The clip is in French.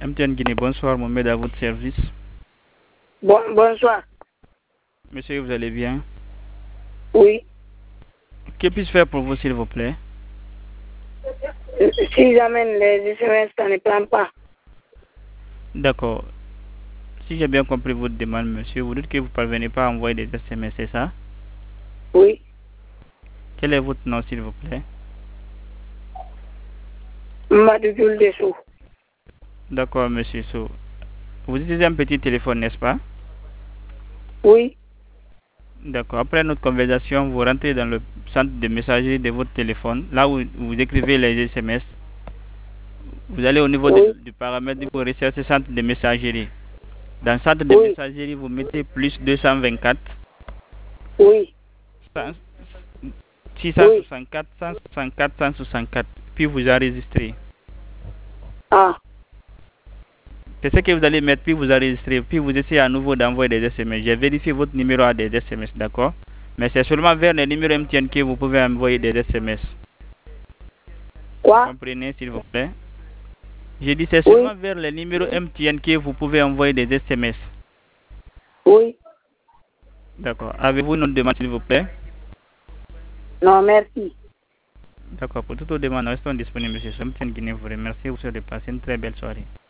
MTN Guinée, bonsoir, Mohamed à votre service. Bonsoir. Monsieur, vous allez bien? Oui. Que puis-je faire pour vous, s'il vous plaît? Si j'amène les SMS, ça ne prend pas. D'accord. Si j'ai bien compris votre demande, monsieur, vous dites que vous ne parvenez pas à envoyer des SMS, c'est ça? Oui. Quel est votre nom, s'il vous plaît? Madoujoul Dessou. D'accord, monsieur Sow. Vous utilisez un petit téléphone, n'est-ce pas? Oui. D'accord. Après notre conversation, vous rentrez dans le centre de messagerie de votre téléphone, là où vous écrivez les SMS. Vous allez au niveau du paramètre pour rechercher centre de messagerie. Dans le centre de messagerie, vous mettez plus 224. Oui. 664, 164, 164. Puis vous enregistrez. Ah. C'est ce que vous allez mettre, puis vous enregistrez. Puis vous essayez à nouveau d'envoyer des SMS. J'ai vérifié votre numéro à des SMS, d'accord? Mais c'est seulement vers les numéros MTN que vous pouvez envoyer des SMS. Quoi? Comprenez, s'il vous plaît? J'ai dit c'est seulement vers les numéros MTN que vous pouvez envoyer des SMS. Oui. D'accord. Avez-vous une autre demande, s'il vous plaît? Non, merci. D'accord. Pour toute autre demande, restons disponibles, monsieur. MTN Guinée vous remercie. Vous souhaite de passer une très belle soirée.